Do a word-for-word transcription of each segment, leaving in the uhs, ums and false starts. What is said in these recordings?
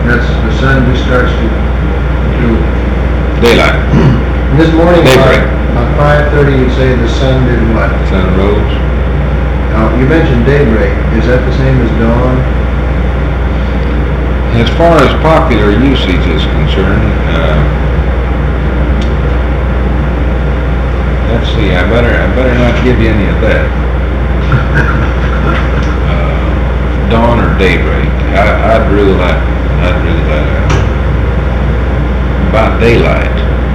That's, the sun just starts to, to... Daylight. This morning, Daybreak. about five thirty, you'd say the sun did what? Sun rose. Now, you mentioned daybreak. Is that the same as dawn? As far as popular usage is concerned, uh, let's see, I better, I better not give you any of that. uh, dawn or daybreak. I, I'd rule that, I'd rule that out. About daylight.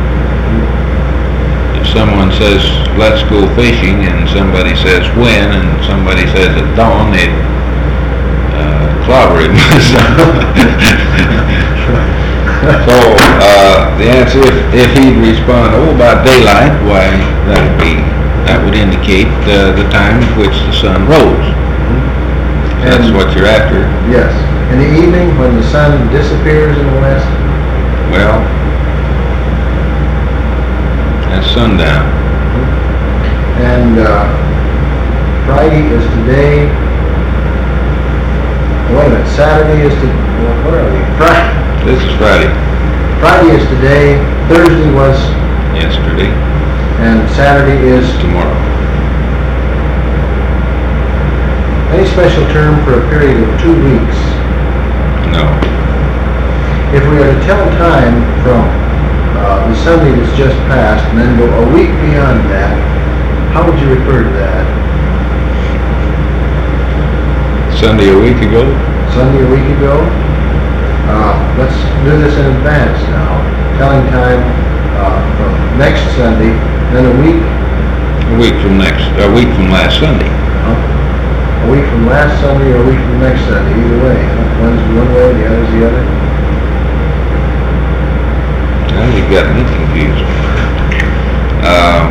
If someone says, let's go fishing, and somebody says when, and somebody says at dawn, they'd uh, clobber it. So, uh, the answer, if, if he'd respond, oh, about daylight, why, that would be, that would indicate uh, the time at which the sun rose. That's what you're after. Yes. In the evening, when the sun disappears in the west? Well, that's sundown. And uh, Friday is today. Wait a minute, Saturday is to, what are we? Friday. This is Friday. Friday is today, Thursday was, Yesterday. and Saturday is Tomorrow. any special term for a period of two weeks. No. If we are to tell time from uh, the Sunday that's just passed and then go a week beyond that, how would you refer to that? Sunday a week ago? Sunday a week ago? Uh, let's do this in advance now. Telling time uh, from next Sunday, then a week, A week from next, a week from last Sunday. uh, a week from last Sunday or a week from next Sunday, either way. Huh? One's one way, the other's the other. Now you've got me confused. Uh,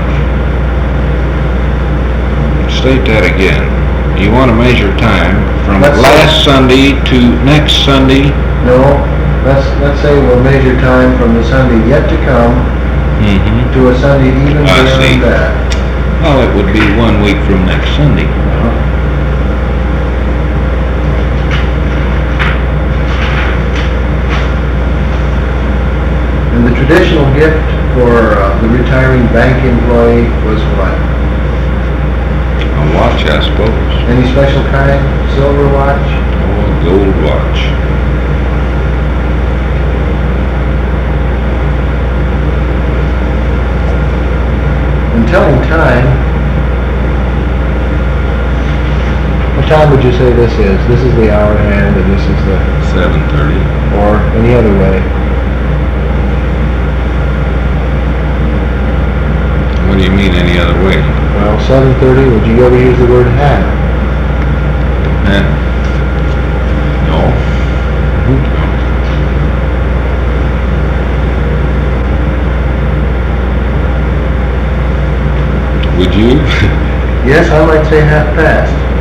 state that again. You want to measure time from Let's last Sunday to next Sunday? No, let's, let's say we'll measure time from the Sunday yet to come Mm-hmm. to a Sunday even I see. beyond that. Well, it would be one week from next Sunday. Uh-huh. And the traditional gift for uh, the retiring bank employee was what? A watch, I suppose. Any special kind? Silver watch? Oh, a gold watch. And telling time, what time would you say this is? This is the hour hand and this is the, Seven thirty. or any other way? What do you mean any other way? Well, seven thirty, would you ever use the word half? Eh? No. Would you? Yes, I might say half past.